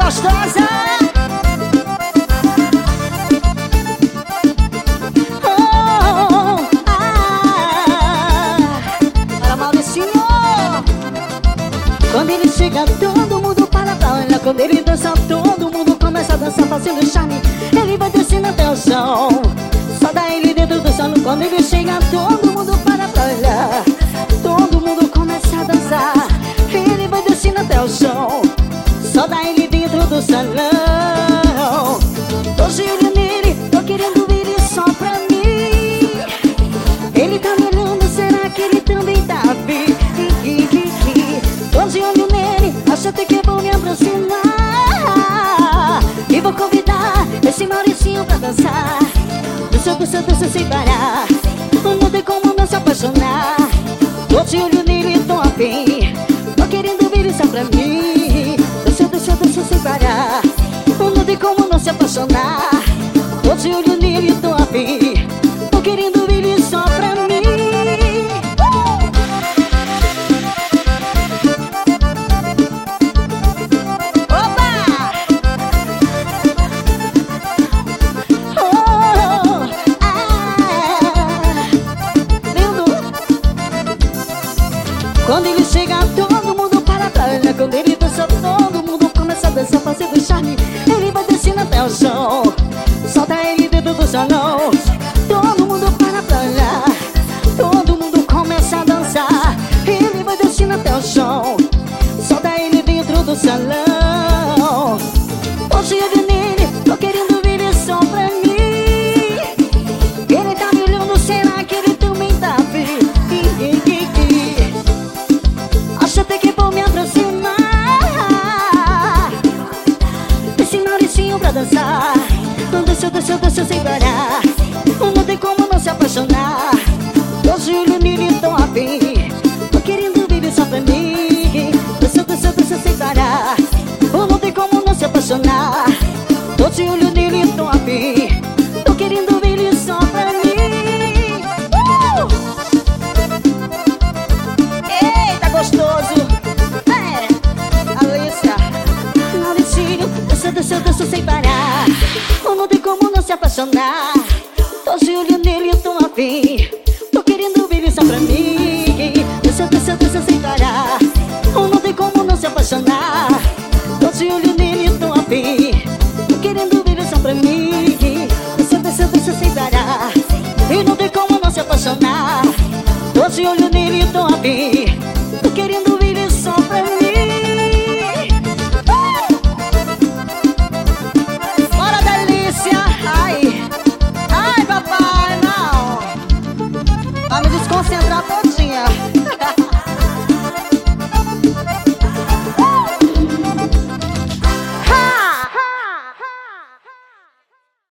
gostosa. Para Mauricinho. Quando ele chega, todo mundo para pra olhar. Quando ele dança, todo mundo começa a dançar, fazendo charme. Ele vai descendo até o chão, só dá ele dentro do salão. Quando ele chega, todo mundo para pra olhar. Todo mundo começa a dançar. Ele vai descendo até o chão, só dá ele dentro do salão. Tô de olho nele, tô querendo ele só pra mim. Ele tá me olhando, será que ele também tá afim? Tô de olho nele, acho até que é bom me aproximar. E vou convidar esse Mauricinho pra dançar. Dança sem parar, não tem como não se apaixonar. Tô de olho nele, tô afim, tô querendo ver ele só pra mim. Dança sem parar, não tem como não se apaixonar. Tô de olho nele, tô afim, tô querendo ver ele só pra mim. Quando ele chega, todo mundo para pra olhar. Quando ele dança, todo mundo começa a dançar, fazendo charme. Ele vai descendo até o chão, solta ele dentro do salão. Todo mundo para pra olhar, todo mundo começa a dançar. Ele vai descendo até o chão, solta ele dentro do salão. Hoje eu vi nele, tô querendo ver ele só pra mim. Ele tá me olhando, será que ele também tá afim? Acho até que vou me aproximar. Esse Mauricinho pra dançar. Não deixa sem parar. Não tem como não se apaixonar. Tô de olho nele, tô afim, tô querendo ver ele só pra mim. Deixa sem parar. Não tem como não se apaixonar. Tô de olho nele, tô afim, tô querendo ver ele só pra mim. Eita, gostoso. Alícia, Mauricinho, dança sem parar. Não tem como não se apaixonar. Tô de olho nele, tô afim, tô querendo ver ele só pra mim. Dança sem parar. Não tem como não se apaixonar. Tô de olho nele, tô afim, tô querendo ver ele só pra mim. Dança sem parar. E não tem como não se apaixonar. Tô de olho nele, tô afim, tô querendo